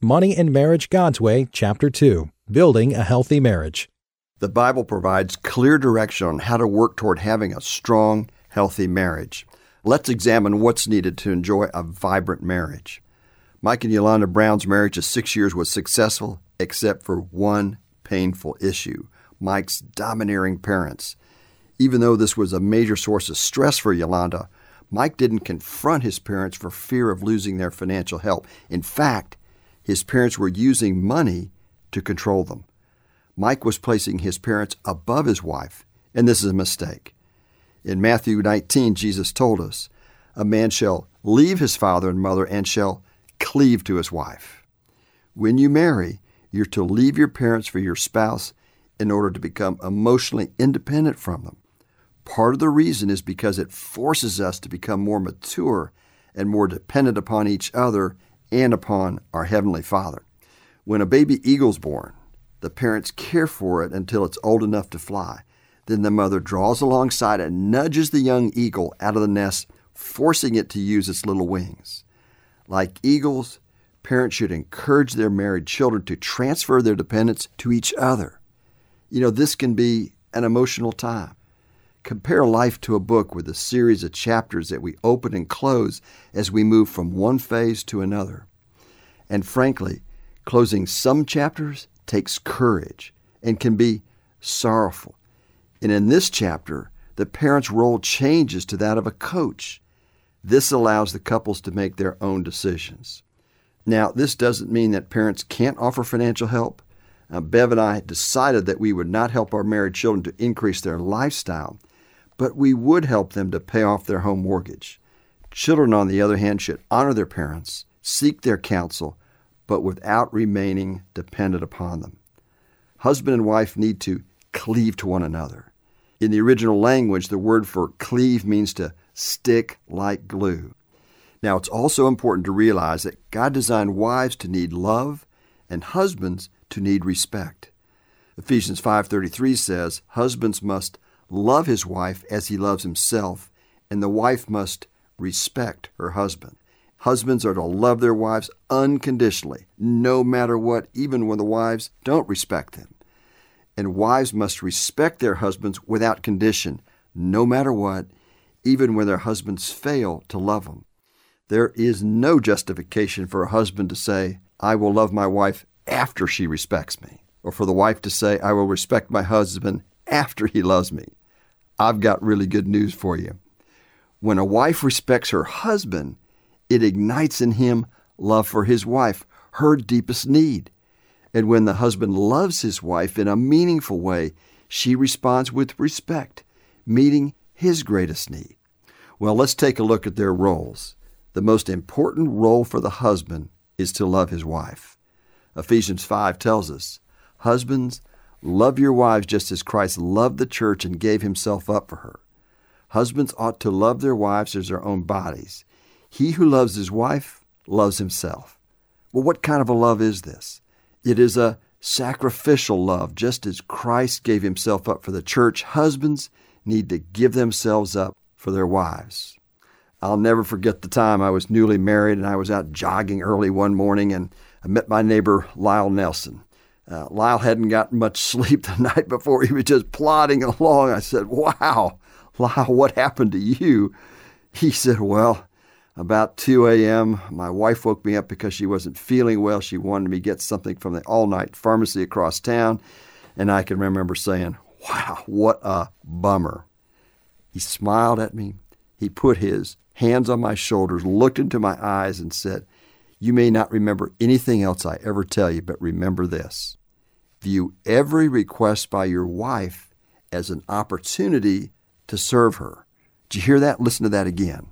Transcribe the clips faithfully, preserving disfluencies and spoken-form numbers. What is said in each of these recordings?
Money and Marriage God's Way, Chapter two, Building a Healthy Marriage. The Bible provides clear direction on how to work toward having a strong, healthy marriage. Let's examine what's needed to enjoy a vibrant marriage. Mike and Yolanda Brown's marriage of six years was successful, except for one painful issue: Mike's domineering parents. Even though this was a major source of stress for Yolanda, Mike didn't confront his parents for fear of losing their financial help. In fact, his parents were using money to control them. Mike was placing his parents above his wife, and this is a mistake. In Matthew nineteen, Jesus told us, "A man shall leave his father and mother and shall cleave to his wife." When you marry, you're to leave your parents for your spouse in order to become emotionally independent from them. Part of the reason is because it forces us to become more mature and more dependent upon each other and upon our Heavenly Father. When a baby eagle's born, the parents care for it until it's old enough to fly. Then the mother draws alongside and nudges the young eagle out of the nest, forcing it to use its little wings. Like eagles, parents should encourage their married children to transfer their dependence to each other. You know, this can be an emotional time. Compare life to a book with a series of chapters that we open and close as we move from one phase to another. And frankly, closing some chapters takes courage and can be sorrowful. And in this chapter, the parent's role changes to that of a coach. This allows the couples to make their own decisions. Now, this doesn't mean that parents can't offer financial help. Uh, Bev and I decided that we would not help our married children to increase their lifestyle, but we would help them to pay off their home mortgage. Children, on the other hand, should honor their parents, seek their counsel, but without remaining dependent upon them. Husband and wife need to cleave to one another. In the original language, the word for cleave means to stick like glue. Now, it's also important to realize that God designed wives to need love and husbands to need respect. Ephesians five thirty-three says, "Husbands must love his wife as he loves himself, and the wife must respect her husband." Husbands are to love their wives unconditionally, no matter what, even when the wives don't respect them. And wives must respect their husbands without condition, no matter what, even when their husbands fail to love them. There is no justification for a husband to say, "I will love my wife after she respects me," or for the wife to say, "I will respect my husband after he loves me." I've got really good news for you. When a wife respects her husband, it ignites in him love for his wife, her deepest need. And when the husband loves his wife in a meaningful way, she responds with respect, meeting his greatest need. Well, let's take a look at their roles. The most important role for the husband is to love his wife. Ephesians five tells us, "Husbands, love your wives just as Christ loved the church and gave himself up for her." Husbands ought to love their wives as their own bodies. He who loves his wife loves himself. Well, what kind of a love is this? It is a sacrificial love. Just as Christ gave himself up for the church, husbands need to give themselves up for their wives. I'll never forget the time I was newly married and I was out jogging early one morning and I met my neighbor, Lyle Nelson. Uh, Lyle hadn't gotten much sleep the night before. He was just plodding along. I said, "Wow, Lyle, what happened to you?" He said, "Well, about two a.m., my wife woke me up because she wasn't feeling well. She wanted me to get something from the all-night pharmacy across town." And I can remember saying, "Wow, what a bummer." He smiled at me. He put his hands on my shoulders, looked into my eyes, and said, "You may not remember anything else I ever tell you, but remember this. View every request by your wife as an opportunity to serve her." Did you hear that? Listen to that again.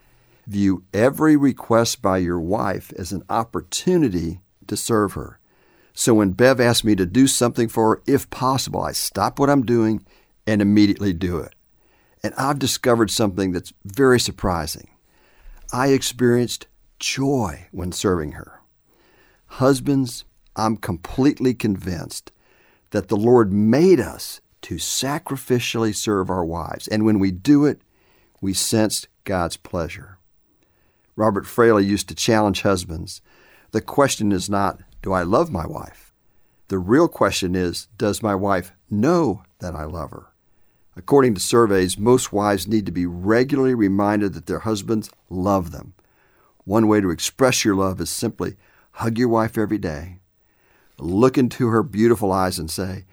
View every request by your wife as an opportunity to serve her. So when Bev asked me to do something for her, if possible, I stop what I'm doing and immediately do it. And I've discovered something that's very surprising. I experienced joy when serving her. Husbands, I'm completely convinced that the Lord made us to sacrificially serve our wives. And when we do it, we sense God's pleasure. Robert Fraley used to challenge husbands. The question is not, do I love my wife? The real question is, does my wife know that I love her? According to surveys, most wives need to be regularly reminded that their husbands love them. One way to express your love is simply hug your wife every day. Look into her beautiful eyes and say,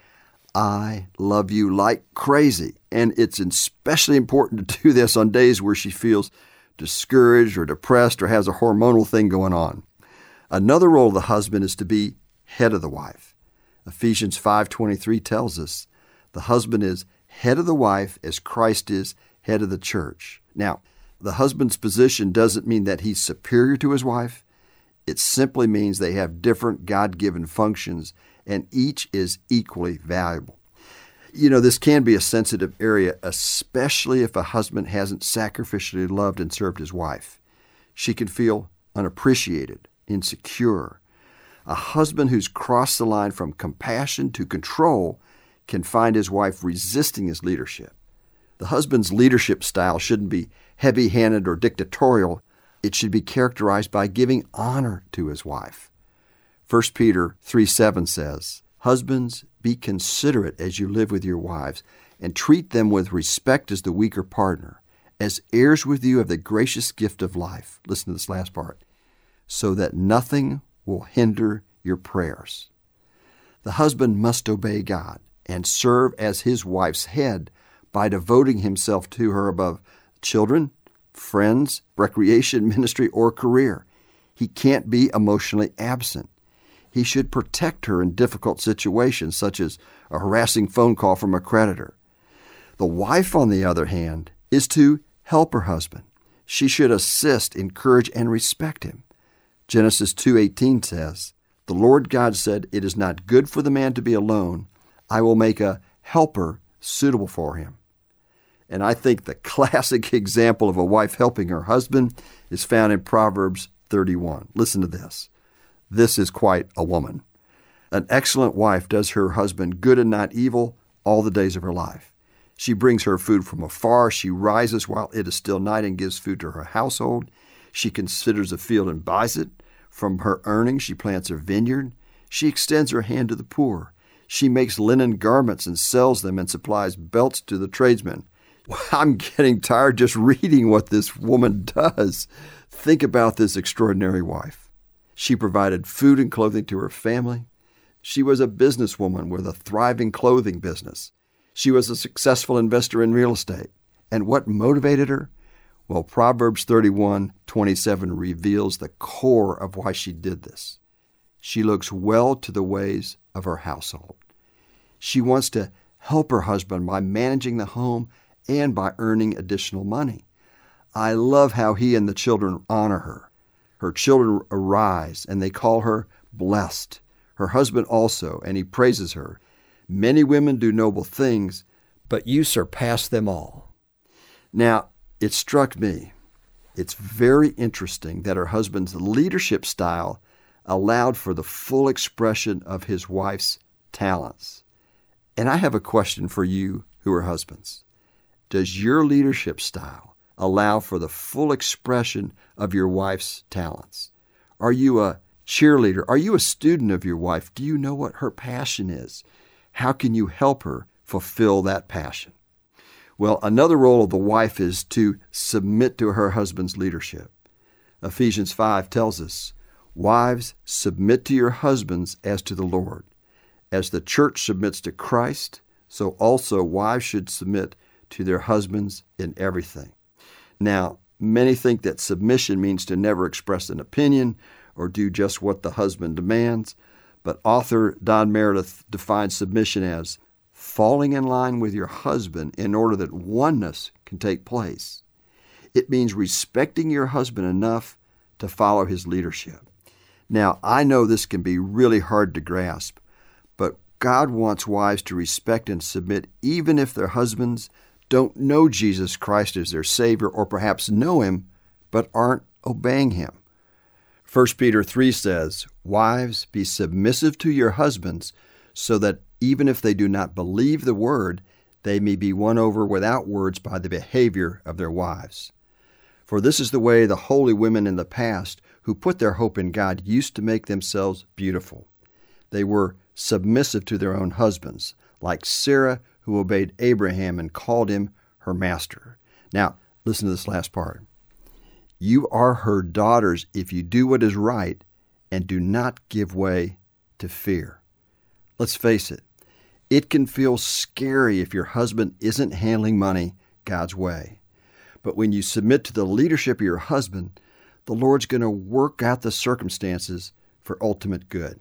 I love you like crazy. And it's especially important to do this on days where she feels discouraged or depressed or has a hormonal thing going on. Another role of the husband is to be head of the wife. Ephesians five twenty-three tells us the husband is head of the wife as Christ is head of the church. Now, the husband's position doesn't mean that he's superior to his wife. It simply means they have different God-given functions, and each is equally valuable. You know, this can be a sensitive area, especially if a husband hasn't sacrificially loved and served his wife. She can feel unappreciated, insecure. A husband who's crossed the line from compassion to control can find his wife resisting his leadership. The husband's leadership style shouldn't be heavy-handed or dictatorial. It should be characterized by giving honor to his wife. First Peter three seven says, Husbands, be considerate as you live with your wives, and treat them with respect as the weaker partner, as heirs with you of the gracious gift of life. Listen to this last part. So that nothing will hinder your prayers. The husband must obey God and serve as his wife's head by devoting himself to her above children, friends, recreation, ministry, or career. He can't be emotionally absent. He should protect her in difficult situations, such as a harassing phone call from a creditor. The wife, on the other hand, is to help her husband. She should assist, encourage, and respect him. Genesis two eighteen says, The Lord God said, It is not good for the man to be alone. I will make a helper suitable for him. And I think the classic example of a wife helping her husband is found in Proverbs thirty-one. Listen to this. This is quite a woman. An excellent wife does her husband good and not evil all the days of her life. She brings her food from afar. She rises while it is still night and gives food to her household. She considers a field and buys it. From her earnings, she plants a vineyard. She extends her hand to the poor. She makes linen garments and sells them and supplies belts to the tradesmen. I'm getting tired just reading what this woman does. Think about this extraordinary wife. She provided food and clothing to her family. She was a businesswoman with a thriving clothing business. She was a successful investor in real estate. And what motivated her? Well, Proverbs thirty-one twenty-seven reveals the core of why she did this. She looks well to the ways of her household. She wants to help her husband by managing the home and by earning additional money. I love how he and the children honor her. Her children arise, and they call her blessed. Her husband also, and he praises her. Many women do noble things, but you surpass them all. Now, it struck me. It's very interesting that her husband's leadership style allowed for the full expression of his wife's talents. And I have a question for you who are husbands. Does your leadership style allow for the full expression of your wife's talents? Are you a cheerleader? Are you a student of your wife? Do you know what her passion is? How can you help her fulfill that passion? Well, another role of the wife is to submit to her husband's leadership. Ephesians five tells us, Wives, submit to your husbands as to the Lord. As the church submits to Christ, so also wives should submit to their husbands in everything. Now, many think that submission means to never express an opinion or do just what the husband demands, but author Don Meredith defines submission as falling in line with your husband in order that oneness can take place. It means respecting your husband enough to follow his leadership. Now, I know this can be really hard to grasp, but God wants wives to respect and submit even if their husbands don't know Jesus Christ as their Savior or perhaps know Him but aren't obeying Him. First Peter three says, Wives, be submissive to your husbands so that even if they do not believe the word, they may be won over without words by the behavior of their wives. For this is the way the holy women in the past who put their hope in God used to make themselves beautiful. They were submissive to their own husbands, like Sarah, who obeyed Abraham and called him her master. Now, listen to this last part. You are her daughters if you do what is right and do not give way to fear. Let's face it, it can feel scary if your husband isn't handling money God's way. But when you submit to the leadership of your husband, the Lord's going to work out the circumstances for ultimate good.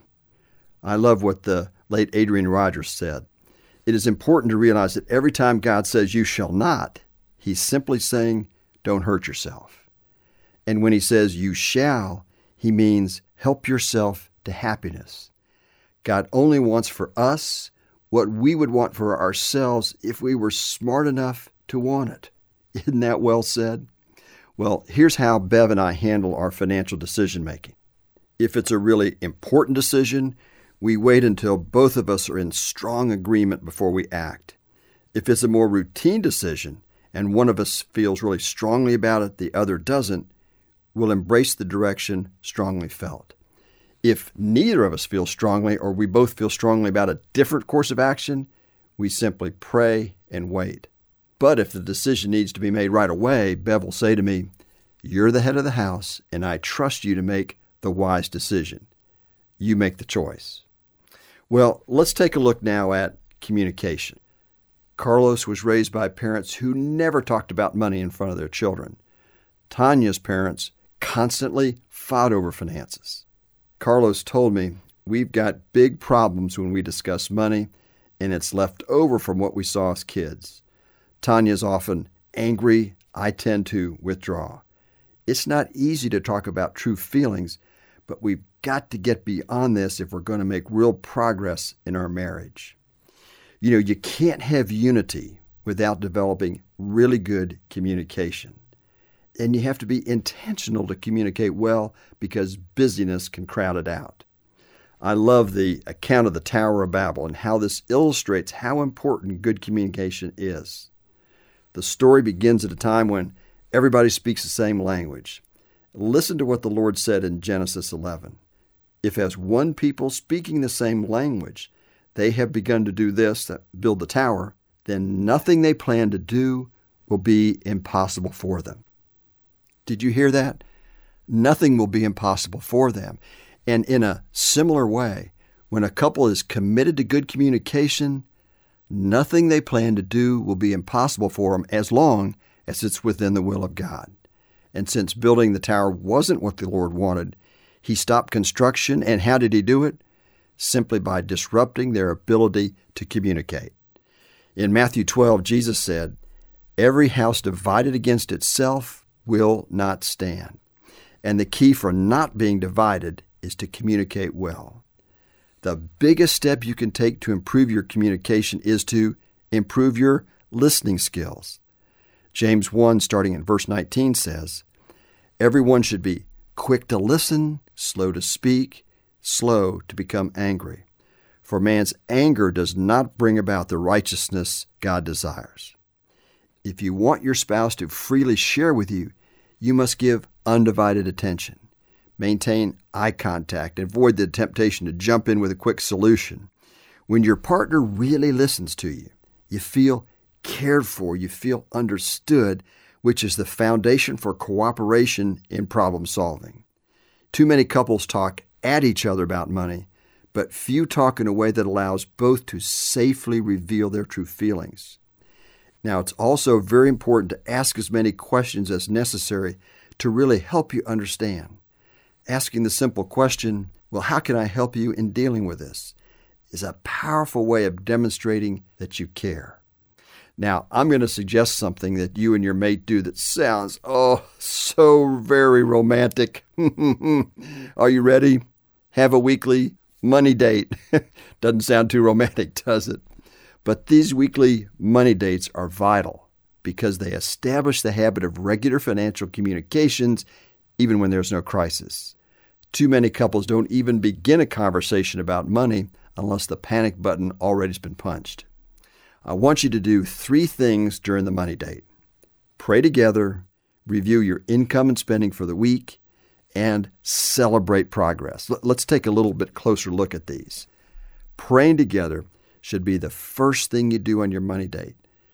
I love what the late Adrian Rogers said. It is important to realize that every time God says you shall not, he's simply saying don't hurt yourself. And when he says you shall, he means help yourself to happiness. God only wants for us what we would want for ourselves if we were smart enough to want it. Isn't that well said? Well, here's how Bev and I handle our financial decision making. If it's a really important decision, we wait until both of us are in strong agreement before we act. If it's a more routine decision and one of us feels really strongly about it, the other doesn't, we'll embrace the direction strongly felt. If neither of us feels strongly or we both feel strongly about a different course of action, we simply pray and wait. But if the decision needs to be made right away, Bev will say to me, "You're the head of the house, and I trust you to make the wise decision. You make the choice." Well, let's take a look now at communication. Carlos was raised by parents who never talked about money in front of their children. Tanya's parents constantly fought over finances. Carlos told me, "We've got big problems when we discuss money, and it's left over from what we saw as kids." Tanya's often angry. I tend to withdraw. It's not easy to talk about true feelings, but we've got to get beyond this if we're going to make real progress in our marriage. You know, you can't have unity without developing really good communication. And you have to be intentional to communicate well because busyness can crowd it out. I love the account of the Tower of Babel and how this illustrates how important good communication is. The story begins at a time when everybody speaks the same language. Listen to what the Lord said in Genesis eleven. "If as one people speaking the same language, they have begun to do this, that build the tower, then nothing they plan to do will be impossible for them." Did you hear that? Nothing will be impossible for them. And in a similar way, when a couple is committed to good communication, nothing they plan to do will be impossible for them as long as it's within the will of God. And since building the tower wasn't what the Lord wanted, he stopped construction. And how did he do it? Simply by disrupting their ability to communicate. In Matthew twelve, Jesus said, "Every house divided against itself will not stand." And the key for not being divided is to communicate well. The biggest step you can take to improve your communication is to improve your listening skills. James one, starting in verse nineteen, says, "Everyone should be quick to listen, slow to speak, slow to become angry. For man's anger does not bring about the righteousness God desires." If you want your spouse to freely share with you, you must give undivided attention. Maintain eye contact and avoid the temptation to jump in with a quick solution. When your partner really listens to you, you feel cared for, you feel understood, which is the foundation for cooperation in problem solving. Too many couples talk at each other about money, but few talk in a way that allows both to safely reveal their true feelings. Now, it's also very important to ask as many questions as necessary to really help you understand. Asking the simple question, "Well, how can I help you in dealing with this?" is a powerful way of demonstrating that you care. Now, I'm going to suggest something that you and your mate do that sounds, oh, so very romantic. Are you ready? Have a weekly money date. Doesn't sound too romantic, does it? But these weekly money dates are vital because they establish the habit of regular financial communications even when there's no crisis. Too many couples don't even begin a conversation about money unless the panic button already has been punched. I want you to do three things during the money date. Pray together, review your income and spending for the week, and celebrate progress. Let's take a little bit closer look at these. Praying together should be the first thing you do on your money date.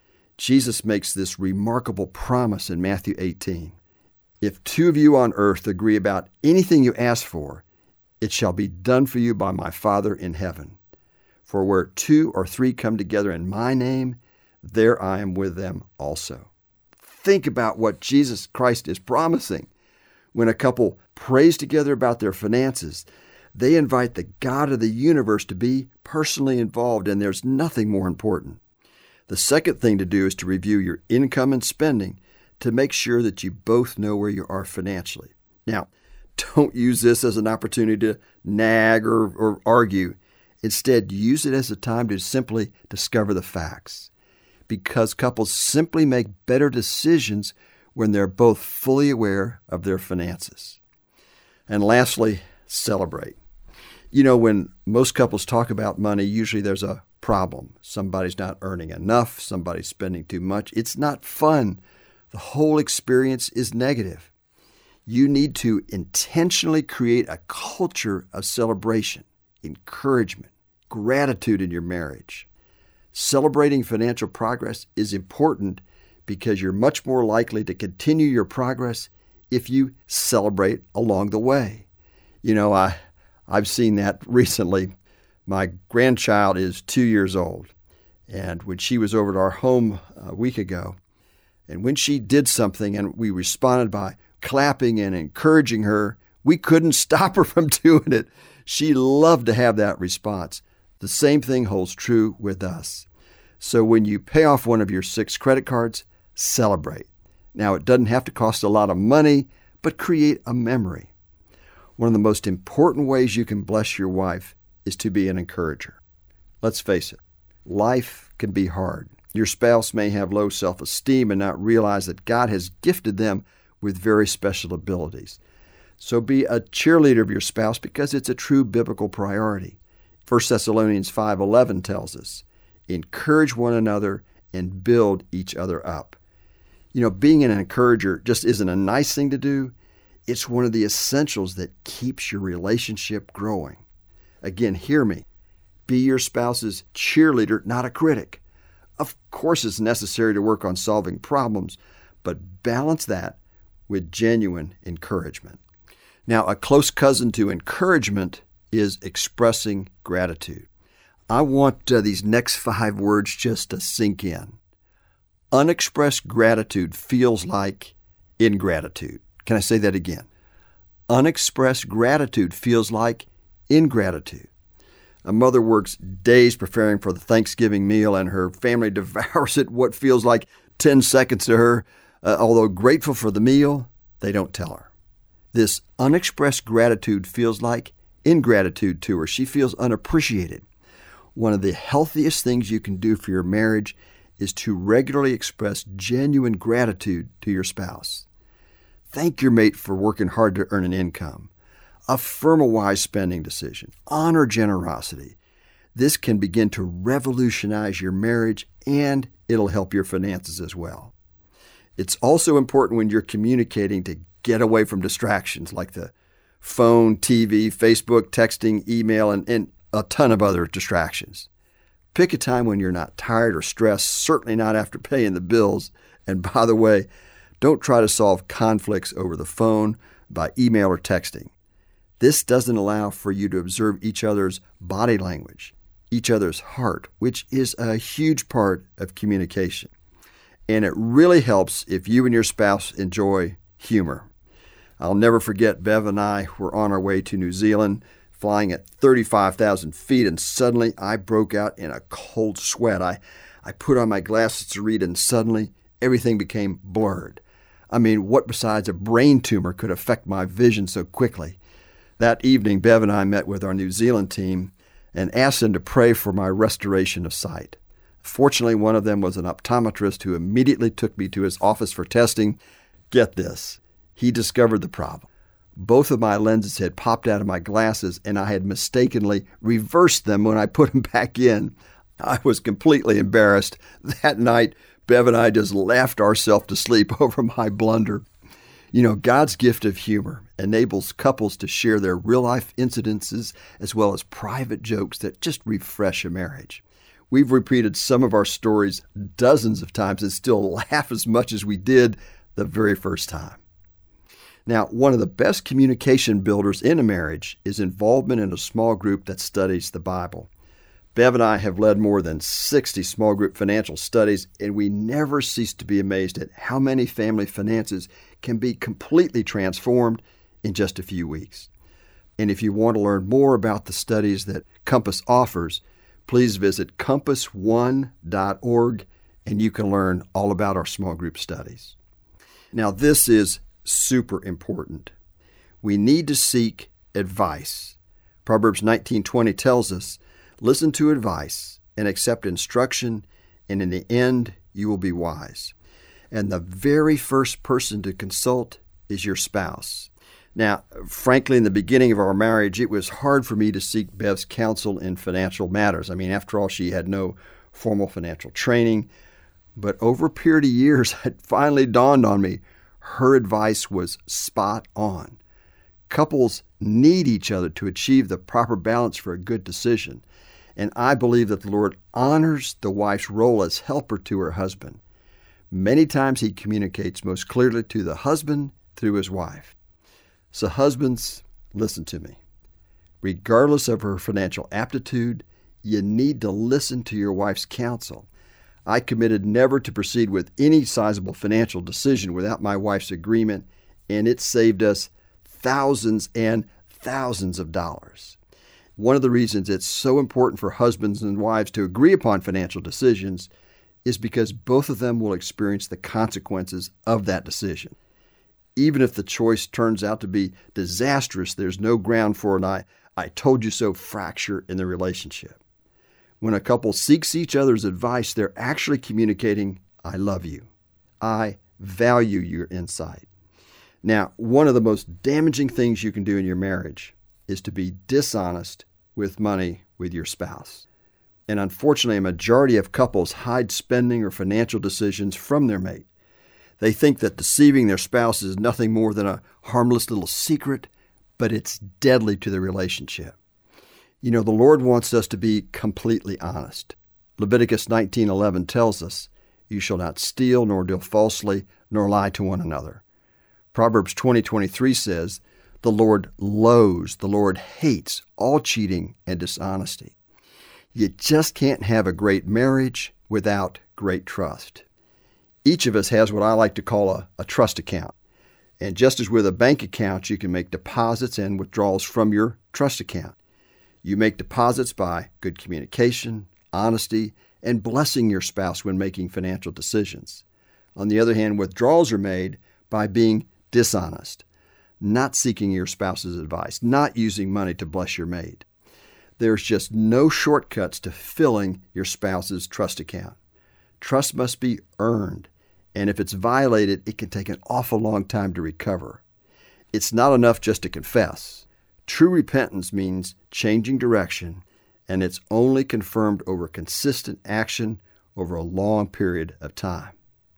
Jesus makes this remarkable promise in Matthew eighteen. If two of you on earth agree about anything you ask for, it shall be done for you by my Father in heaven. For where two or three come together in my name, there I am with them also. Think about what Jesus Christ is promising. When a couple prays together about their finances, they invite the God of the universe to be personally involved, and there's nothing more important. The second thing to do is to review your income and spending to make sure that you both know where you are financially. Now, don't use this as an opportunity to nag or, or argue. Instead, use it as a time to simply discover the facts, because couples simply make better decisions when they're both fully aware of their finances. And lastly, celebrate. You know, when most couples talk about money, usually there's a problem. Somebody's not earning enough, somebody's spending too much. It's not fun. The whole experience is negative. You need to intentionally create a culture of celebration, encouragement, gratitude in your marriage. Celebrating financial progress is important because you're much more likely to continue your progress if you celebrate along the way. You know, I, I've seen that recently. My grandchild is two years old, and when she was over at our home a week ago, and when she did something and we responded by clapping and encouraging her, we couldn't stop her from doing it. She loved to have that response. The same thing holds true with us. So when you pay off one of your six credit cards, celebrate. Now, it doesn't have to cost a lot of money, but create a memory. One of the most important ways you can bless your wife is to be an encourager. Let's face it, life can be hard. Your spouse may have low self-esteem and not realize that God has gifted them with very special abilities. So be a cheerleader of your spouse because it's a true biblical priority. First Thessalonians five eleven tells us, encourage one another and build each other up. You know, being an encourager just isn't a nice thing to do. It's one of the essentials that keeps your relationship growing. Again, hear me. Be your spouse's cheerleader, not a critic. Of course, it's necessary to work on solving problems, but balance that with genuine encouragement. Now, a close cousin to encouragement is expressing gratitude. I want uh, these next five words just to sink in. Unexpressed gratitude feels like ingratitude. Can I say that again? Unexpressed gratitude feels like ingratitude. A mother works days preparing for the Thanksgiving meal, and her family devours it what feels like ten seconds to her. Uh, although grateful for the meal, they don't tell her. This unexpressed gratitude feels like ingratitude to her. She feels unappreciated. One of the healthiest things you can do for your marriage is to regularly express genuine gratitude to your spouse. Thank your mate for working hard to earn an income. Affirm a wise spending decision. Honor generosity. This can begin to revolutionize your marriage, and it'll help your finances as well. It's also important when you're communicating to get away from distractions like the phone, T V, Facebook, texting, email, and, and a ton of other distractions. Pick a time when you're not tired or stressed, certainly not after paying the bills. And by the way, don't try to solve conflicts over the phone, by email, or texting. This doesn't allow for you to observe each other's body language, each other's heart, which is a huge part of communication. And it really helps if you and your spouse enjoy humor. I'll never forget Bev and I were on our way to New Zealand, flying at thirty-five thousand feet, and suddenly I broke out in a cold sweat. I, I put on my glasses to read, and suddenly everything became blurred. I mean, what besides a brain tumor could affect my vision so quickly? That evening, Bev and I met with our New Zealand team and asked them to pray for my restoration of sight. Fortunately, one of them was an optometrist who immediately took me to his office for testing. Get this, he discovered the problem. Both of my lenses had popped out of my glasses, and I had mistakenly reversed them when I put them back in. I was completely embarrassed. That night, Bev and I just laughed ourselves to sleep over my blunder. You know, God's gift of humor enables couples to share their real-life incidences as well as private jokes that just refresh a marriage. We've repeated some of our stories dozens of times and still laugh as much as we did the very first time. Now, one of the best communication builders in a marriage is involvement in a small group that studies the Bible. Bev and I have led more than sixty small group financial studies, and we never cease to be amazed at how many family finances can be completely transformed in just a few weeks. And if you want to learn more about the studies that Compass offers, please visit compass one dot org, and you can learn all about our small group studies. Now, this is super important. We need to seek advice. Proverbs nineteen twenty tells us, "Listen to advice and accept instruction, and in the end you will be wise." And the very first person to consult is your spouse. Now, frankly, in the beginning of our marriage, it was hard for me to seek Bev's counsel in financial matters. I mean, after all, she had no formal financial training. But over a period of years, it finally dawned on me, her advice was spot on. Couples need each other to achieve the proper balance for a good decision. And I believe that the Lord honors the wife's role as helper to her husband. Many times he communicates most clearly to the husband through his wife. So husbands, listen to me. Regardless of her financial aptitude, you need to listen to your wife's counsel. I committed never to proceed with any sizable financial decision without my wife's agreement, and it saved us thousands and thousands of dollars. One of the reasons it's so important for husbands and wives to agree upon financial decisions is because both of them will experience the consequences of that decision. Even if the choice turns out to be disastrous, there's no ground for an I, I told you so fracture in the relationship. When a couple seeks each other's advice, they're actually communicating, I love you. I value your insight. Now, one of the most damaging things you can do in your marriage is to be dishonest with money with your spouse. And unfortunately, a majority of couples hide spending or financial decisions from their mate. They think that deceiving their spouse is nothing more than a harmless little secret, but it's deadly to the relationship. You know, the Lord wants us to be completely honest. Leviticus nineteen eleven tells us, "You shall not steal, nor deal falsely, nor lie to one another." Proverbs twenty twenty-three says, "The Lord loathes, the Lord hates all cheating and dishonesty." You just can't have a great marriage without great trust. Each of us has what I like to call a, a trust account. And just as with a bank account, you can make deposits and withdrawals from your trust account. You make deposits by good communication, honesty, and blessing your spouse when making financial decisions. On the other hand, withdrawals are made by being dishonest, not seeking your spouse's advice, not using money to bless your mate. There's just no shortcuts to filling your spouse's trust account. Trust must be earned, and if it's violated, it can take an awful long time to recover. It's not enough just to confess. True repentance means changing direction, and it's only confirmed over consistent action over a long period of time.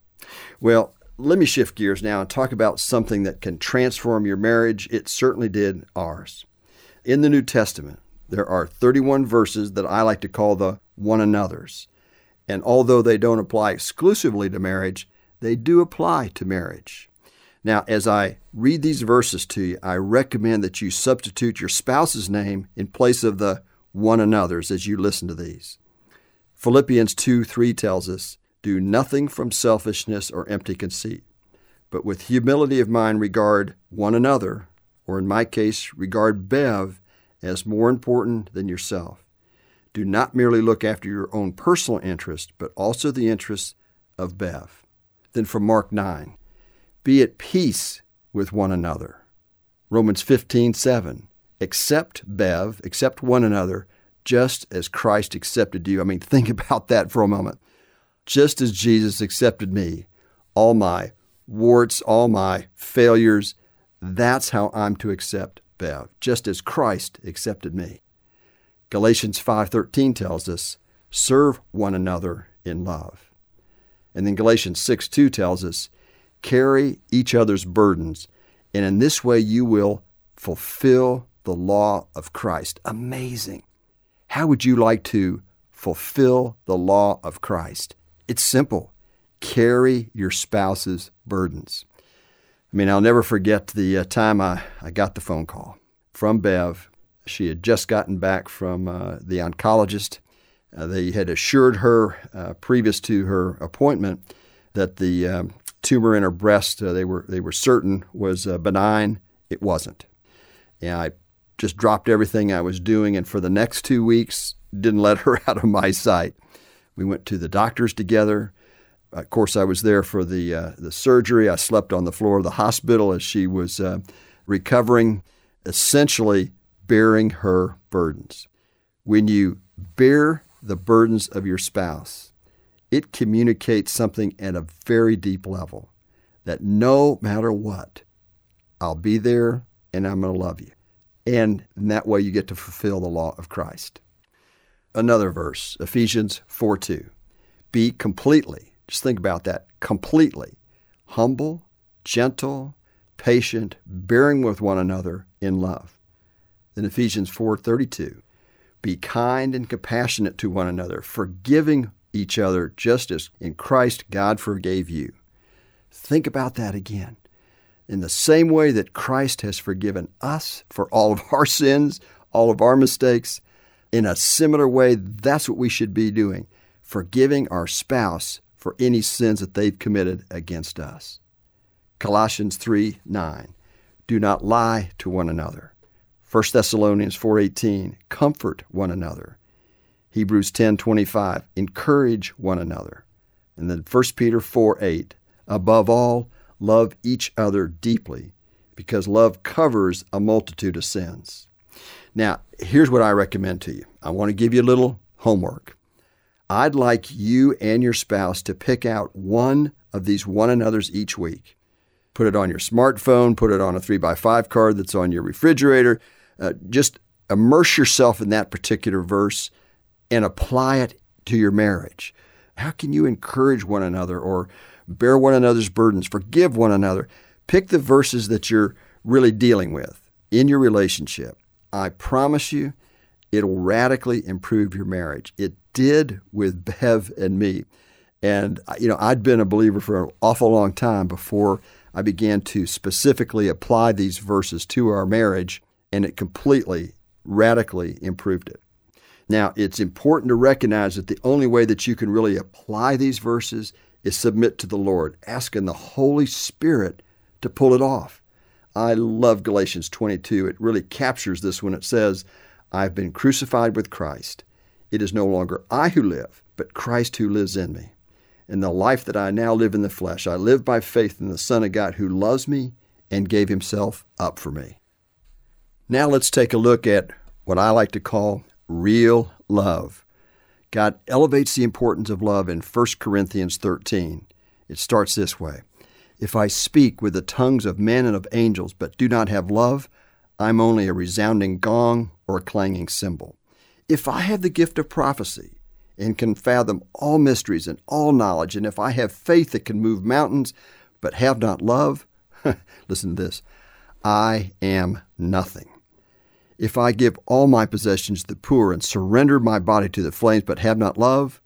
Well, let me shift gears now and talk about something that can transform your marriage. It certainly did ours. In the New Testament, there are thirty-one verses that I like to call the one another's. And although they don't apply exclusively to marriage, they do apply to marriage. Now, as I read these verses to you, I recommend that you substitute your spouse's name in place of the one another's as you listen to these. Philippians two three tells us, "Do nothing from selfishness or empty conceit, but with humility of mind regard one another," or in my case, regard Bev as more important than yourself. Do not merely look after your own personal interest, but also the interests of Bev. Then from Mark nine, "Be at peace with one another." Romans fifteen seven, "Accept Bev, accept one another, just as Christ accepted you." I mean, think about that for a moment. Just as Jesus accepted me, all my warts, all my failures, that's how I'm to accept Bev, just as Christ accepted me. Galatians five thirteen tells us, "Serve one another in love." And then Galatians six two tells us, "Carry each other's burdens, And in this way, you will fulfill the law of Christ. Amazing. How would you like to fulfill the law of Christ? It's simple. Carry your spouse's burdens. I mean, I'll never forget the uh, time I, I got the phone call from Bev. She had just gotten back from uh, the oncologist. Uh, they had assured her uh, previous to her appointment that the um, tumor in her breast, uh, they were they were certain was uh, benign. It wasn't. And I just dropped everything I was doing, and for the next two weeks, didn't let her out of my sight. We went to the doctors together. Of course, I was there for the uh, the surgery. I slept on the floor of the hospital as she was uh, recovering, essentially bearing her burdens. When you bear the burdens of your spouse, it communicates something at a very deep level, that no matter what, I'll be there and I'm going to love you. And in that way, you get to fulfill the law of Christ. Another verse, Ephesians four two. Be completely, just think about that, completely humble, gentle, patient, bearing with one another in love. Then Ephesians four thirty-two. Be kind and compassionate to one another, forgiving each other just as in Christ God forgave you. Think about that again. In the same way that Christ has forgiven us for all of our sins, all of our mistakes, in a similar way, that's what we should be doing, forgiving our spouse for any sins that they've committed against us. Colossians three nine. Do not lie to one another. First Thessalonians four eighteen. Comfort one another. Hebrews ten twenty-five. Encourage one another. And then First Peter four eight. Above all, love each other deeply, because love covers a multitude of sins. Now, here's what I recommend to you. I want to give you a little homework. I'd like you and your spouse to pick out one of these one another's each week. Put it on your smartphone, put it on a three by five card that's on your refrigerator. Uh, just immerse yourself in that particular verse and apply it to your marriage. How can you encourage one another or bear one another's burdens, forgive one another? Pick the verses that you're really dealing with in your relationship. I promise you, it'll radically improve your marriage. It did with Bev and me. And, you know, I'd been a believer for an awful long time before I began to specifically apply these verses to our marriage, and it completely, radically improved it. Now, it's important to recognize that the only way that you can really apply these verses is submit to the Lord, asking the Holy Spirit to pull it off. I love Galatians twenty-two. It really captures this when it says, I've been crucified with Christ. It is no longer I who live, but Christ who lives in me. In the life that I now live in the flesh, I live by faith in the Son of God who loves me and gave himself up for me. Now let's take a look at what I like to call real love. God elevates the importance of love in First Corinthians thirteen. It starts this way. If I speak with the tongues of men and of angels, but do not have love, I'm only a resounding gong or a clanging cymbal. If I have the gift of prophecy and can fathom all mysteries and all knowledge, and if I have faith that can move mountains, but have not love, listen to this, I am nothing. If I give all my possessions to the poor and surrender my body to the flames, but have not love,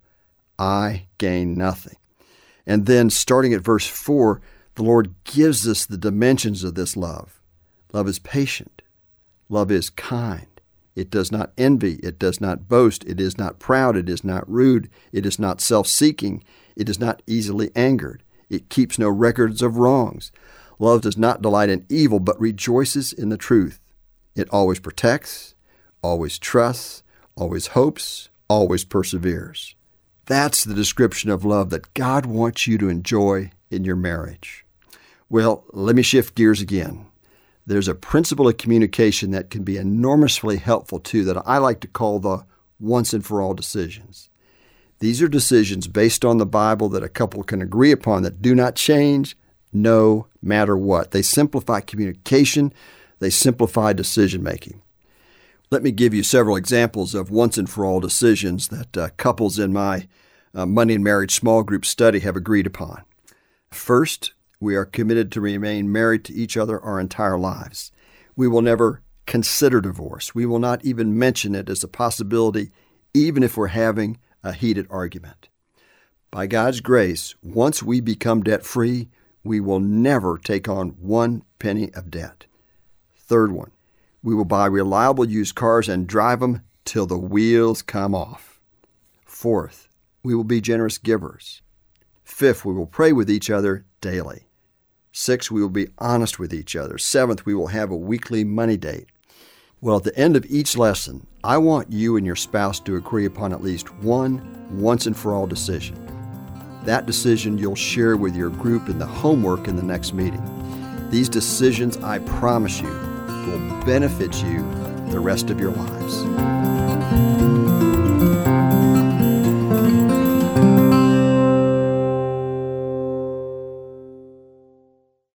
I gain nothing. And then starting at verse four, the Lord gives us the dimensions of this love. Love is patient. Love is kind. It does not envy. It does not boast. It is not proud. It is not rude. It is not self-seeking. It is not easily angered. It keeps no records of wrongs. Love does not delight in evil, but rejoices in the truth. It always protects, always trusts, always hopes, always perseveres. That's the description of love that God wants you to enjoy in your marriage. Well, let me shift gears again. There's a principle of communication that can be enormously helpful too that I like to call the once and for all decisions. These are decisions based on the Bible that a couple can agree upon that do not change no matter what. They simplify communication. They simplify decision-making. Let me give you several examples of once and for all decisions that uh, couples in my uh, Money and Marriage small group study have agreed upon. First, We are committed to remain married to each other our entire lives. We will never consider divorce. We will not even mention it as a possibility, even if we're having a heated argument. By God's grace, once we become debt-free, we will never take on one penny of debt. Third one, we will buy reliable used cars and drive them till the wheels come off. Fourth, we will be generous givers. Fifth, we will pray with each other daily. Sixth, we will be honest with each other. Seventh, we will have a weekly money date. Well, at the end of each lesson, I want you and your spouse to agree upon at least one once-and-for-all decision. That decision you'll share with your group in the homework in the next meeting. These decisions, I promise you, will benefit you the rest of your lives.